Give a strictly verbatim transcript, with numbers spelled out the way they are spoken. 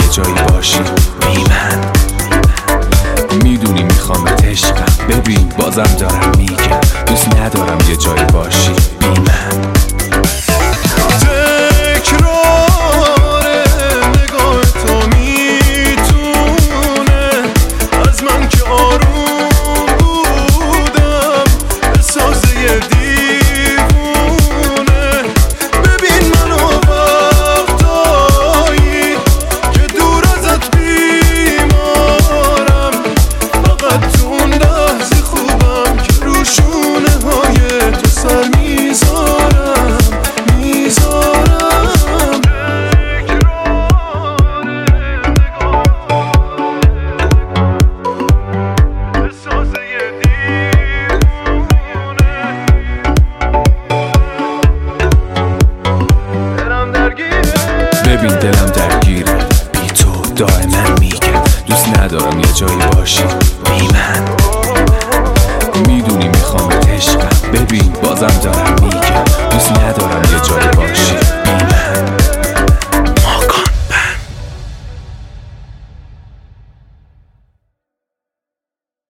جایی باشی بی من. میدونی میخوام عشقم، ببین بازم دارم میگم دوست ندارم یه جایی باشی بی من. ببین دلم درگیره بی تو، دائما میگم دوست ندارم یه جایی باشی بی من. میدونی میخوام عشقم، ببین